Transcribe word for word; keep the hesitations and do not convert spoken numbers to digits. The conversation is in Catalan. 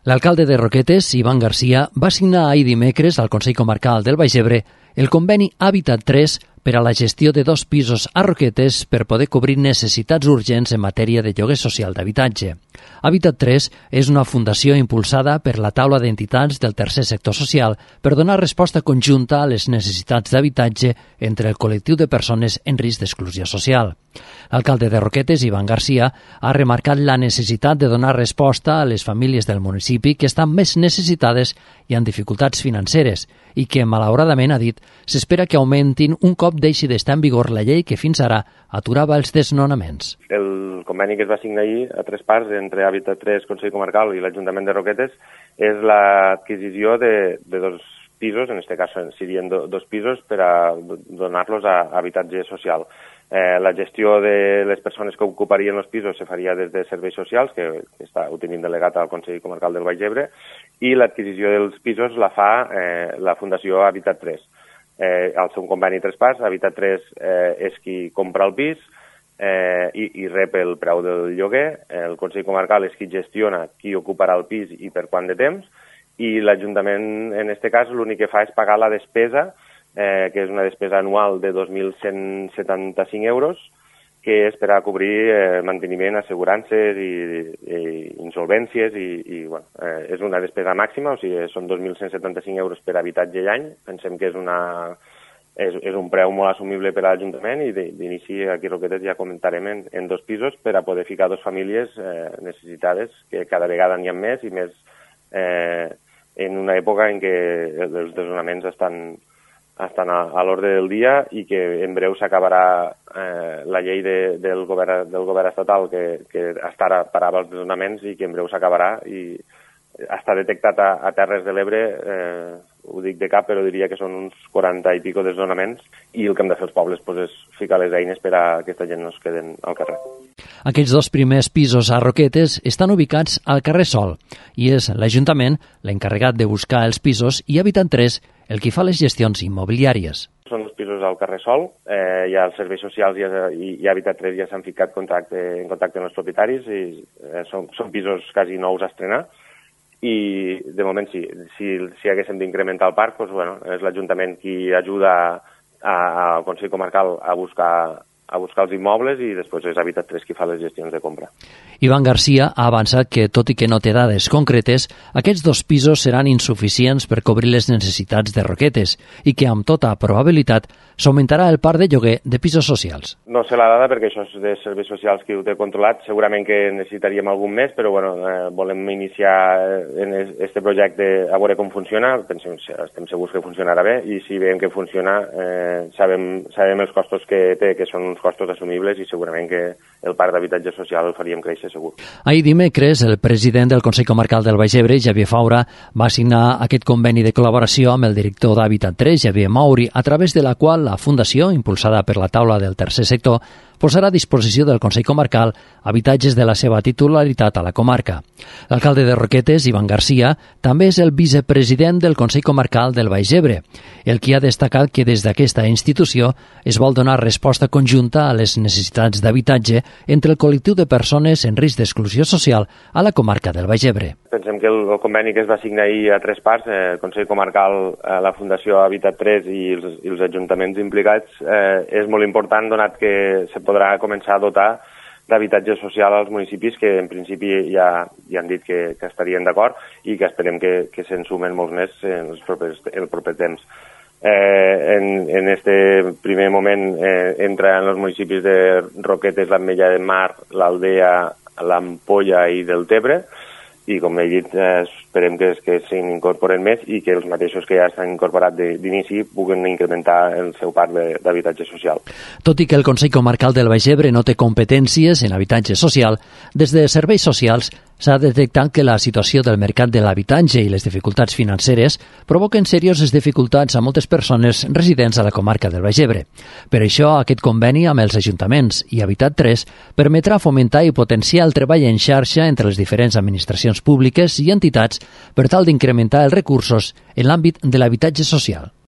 L'alcalde de Roquetes, Ivan Garcia, va signar ahir dimecres al Consell Comarcal del Baix Ebre el conveni Hàbitat tres per a la gestió de dos pisos a Roquetes per poder cobrir necessitats urgents en matèria de lloguer social d'habitatge. Hàbitat tres és una fundació impulsada per la taula d'entitats del tercer sector social per donar resposta conjunta a les necessitats d'habitatge entre el col·lectiu de persones en risc d'exclusió social. L'alcalde de Roquetes, Ivan Garcia, ha remarcat la necessitat de donar resposta a les famílies del municipi que estan més necessitades i amb dificultats financeres i que, malauradament, ha dit, s'espera que augmentin un cop deixi d'estar en vigor la llei que fins ara aturava els desnonaments. El conveni que es va signar ahir a tres parts entre Hàbitat tres, Consell Comarcal i l'Ajuntament de Roquetes és l'adquisició de, de dos pisos, en aquest cas serien do, dos pisos, per a donar-los a habitatge social. Eh, la gestió de les persones que ocuparien els pisos se faria des de serveis socials, que, que està, ho tenim delegat al Consell Comarcal del Baix Ebre, i l'adquisició dels pisos la fa eh, la Fundació Hàbitat tres. Eh, al seu conveni tres parts, Hàbitat tres eh, és qui compra el pis eh, i, i rep el preu del lloguer, el Consell Comarcal és qui gestiona qui ocuparà el pis i per quant de temps, i l'Ajuntament, en aquest cas, l'únic que fa és pagar la despesa, eh, que és una despesa anual de dos mil cent setanta-cinc euros, que és per a cobrir eh, manteniment, assegurances i, i insolvències, i, i bueno, eh, és una despesa màxima, o sigui, són dos mil cent setanta-cinc euros per habitatge i any. Pensem que és, una, és, és un preu molt assumible per a l'Ajuntament, i d'inici aquí a Roquetes ja comentarem en, en dos pisos per a poder ficar dos famílies eh, necessitades, que cada vegada n'hi ha més, i més eh, en una època en què els desnonaments estan estan a, a l'ordre del dia, i que en breu s'acabarà eh, la llei de, del, govern, del govern estatal que, que hasta ara parava els desnonaments, i que en breu s'acabarà, i està detectat a, a Terres de l'Ebre, eh, ho dic de cap, però diria que són uns quaranta i pico desnonaments, i el que hem de fer els pobles pues, és ficar les eines per a que aquesta gent no es queden al carrer. Aquests dos primers pisos a Roquetes estan ubicats al carrer Sol, i és l'Ajuntament l'encarregat de buscar els pisos, i Hàbitat tres el qui fa les gestions immobiliàries. Són els pisos al carrer Sol, eh, ja els serveis socials i, i, i Hàbitat tres ja s'han ficat contacte, en contacte amb els propietaris, i eh, són, són pisos quasi nous a estrenar, i de moment sí, si, si haguéssim d'incrementar el parc, doncs, bueno, és l'Ajuntament qui ajuda al Consell Comarcal a buscar a buscar els immobles, i després és Hàbitat tres qui fa les gestions de compra. Ivan Garcia ha avançat que, tot i que no té dades concretes, aquests dos pisos seran insuficients per cobrir les necessitats de Roquetes, i que amb tota probabilitat s'augmentarà el parc de lloguer de pisos socials. No sé la dada perquè això és de serveis socials qui ho té controlat, segurament que necessitaríem algun més, però bueno, eh, volem iniciar en este projecte a veure com funciona. Pensem, estem segurs que funcionarà bé, i si veiem que funciona eh, sabem, sabem els costos que té, que són uns costos assumibles, i segurament que el parc d'habitatge social el faríem créixer segur. Ahir dimecres, el president del Consell Comarcal del Baix Ebre, Xavier Faura, va signar aquest conveni de col·laboració amb el director d'Hàbitat tres, Xavier Mauri, a través de la qual la Fundació, impulsada per la taula del tercer sector, posarà a disposició del Consell Comarcal habitatges de la seva titularitat a la comarca. L'alcalde de Roquetes, Ivan Garcia, també és el vicepresident del Consell Comarcal del Baix Ebre, el qui ha destacat que des d'aquesta institució es vol donar resposta conjunta a les necessitats d'habitatge entre el col·lectiu de persones en risc d'exclusió social a la comarca del Baix Ebre. Pensem que el, el conveni que es va signar ahir a tres parts, eh, el Consell Comarcal, eh, la Fundació Hàbitat tres i els, i els ajuntaments implicats, eh, és molt important, donat que se podrà començar a dotar d'habitatge social als municipis que en principi ja, ja han dit que, que estarien d'acord, i que esperem que, que se'n sumen molts més en, els propers, en el proper temps. Eh, en, en este primer moment eh, entra en els municipis de Roquetes, l'Ametlla de Mar, l'Aldea, l'Ampolla i del Tebre, i com he dit, eh, esperem que, que s'incorporen més, i que els mateixos que ja s'han incorporat d'inici puguen incrementar el seu parc d'habitatge social. Tot i que el Consell Comarcal del Baix Ebre no té competències en habitatge social, des de serveis socials s'ha detectat que la situació del mercat de l'habitatge i les dificultats financeres provoquen serioses dificultats a moltes persones residents a la comarca del Baix Ebre. Per això, aquest conveni amb els ajuntaments i Hàbitat tres permetrà fomentar i potenciar el treball en xarxa entre les diferents administracions públiques i entitats per tal d'incrementar els recursos en l'àmbit de l'habitatge social.